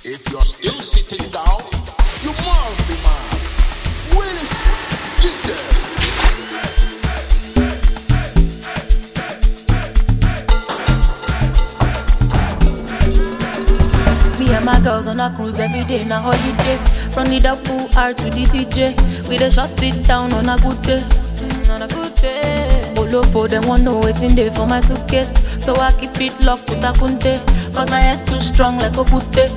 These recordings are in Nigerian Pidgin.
If you're still sitting down, you must be mad. Willis, get there. Me and my girls on a cruise every day, na holiday. From the pool R to the PJ, we dey shut it down on a good day. On a good day. Olofo them want know waiting there for my suitcase, so I keep it locked with a kunte. Cause my head too strong like a putte.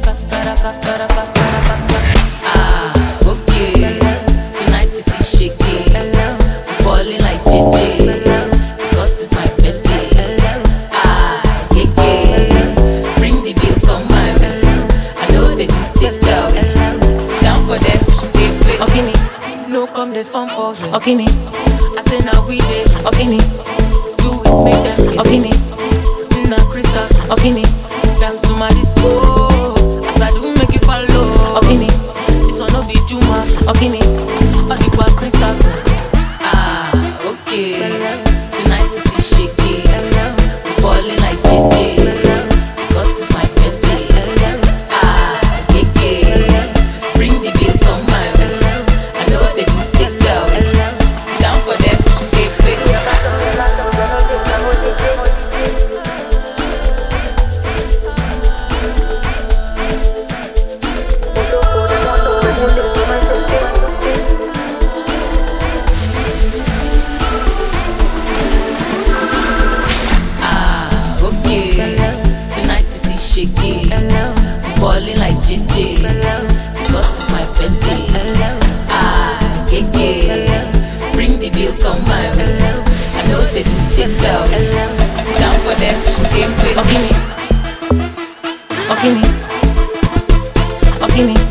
Ah, okay. Tonight you see shaky, balling like JJ. Because it's my birthday. Ah, yeah. Bring the bill, come my way. I know they do take girl. Sit down for them, they play. Okini, no come the phone for you. Okini, I say now we dey. Okini, do it, make them. Okini, na Krista. Okini, dance to my disco. As I do make you follow. Okini, this one no be Juma. Okini, Odikwa Krista. Ah, okay. Tonight you see shaky, balling like JJ. Because it's my birthday. Ah, yeah. Bring the bill, come my way. I know they do take girl. Sit down for them, they play. Tonight you see shaky, balling like JJ. Because it's my birthday. Ah, yeah. Bring the bill, come my way. I know they do take girl. Sit down for them, they play. Okini,